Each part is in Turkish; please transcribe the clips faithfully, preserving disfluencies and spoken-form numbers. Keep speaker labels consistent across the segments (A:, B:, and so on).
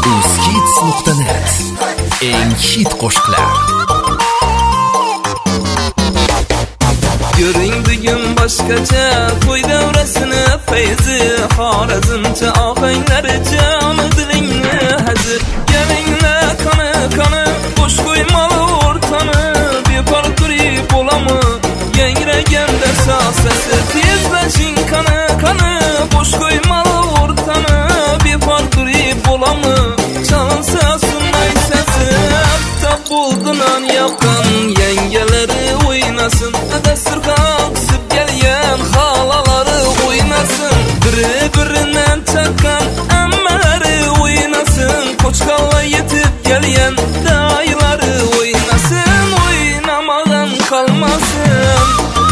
A: uzkids nuqta net eng hit qo'shiqlar.
B: Görün bugün başkaca to'y davrasini feyzi Xorazmcha ohanglar joni dilingni hazir. Gelingla qani qani bosh qo'ymal o'rtani bepar turib bo'lami yangraganda sasasi tezlashing qani qani bosh qo'ymal o'rtani bepar turib bo'lami chalsa sunay sasi tab bo'ldinan yoqqan yangalari o'ynasın dasturxon qisib kelgan xalalari o'ynasın biri biridan chaqqan ammalari o'ynasın qo'chqonlar yetib kelgan daylari o'ynasın o'ynamagan qolmasin.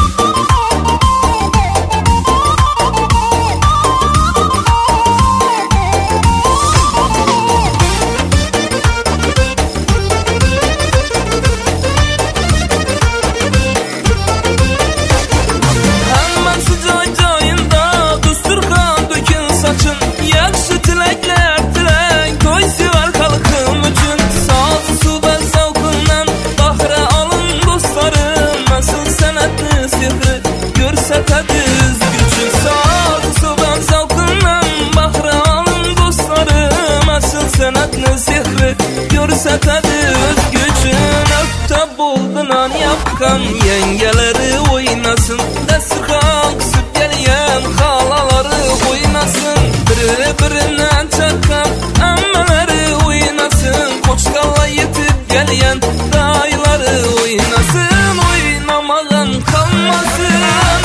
B: Görsetediz gücün sağ soban zavkından bahra alın dostlarım asıl sanatını sihri görsetediz gücün öpte buldunan yapkan yengeleri oynasın dasturxon qisib kelgan xalaları oynasın biri birinden chaqqan ammalari oynasın qo'chqonlar yetib kelgan daylari oynasın oynamagan qolmasin.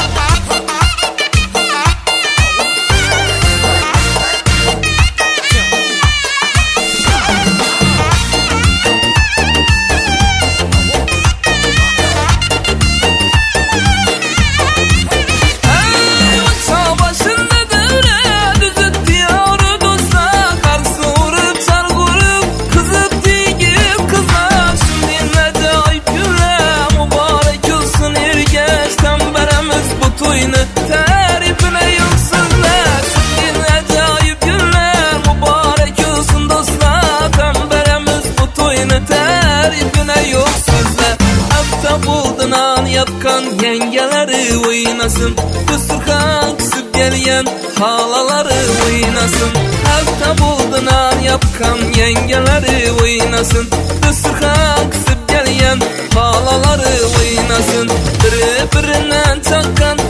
B: Yapkan yengeleri oynasın dasturxon qisib kelgan xalalari oynasın hafta buldunan yapkan yengeleri oynasın dasturxon qisib kelgan xalalari oynasın biri biridan chaqqan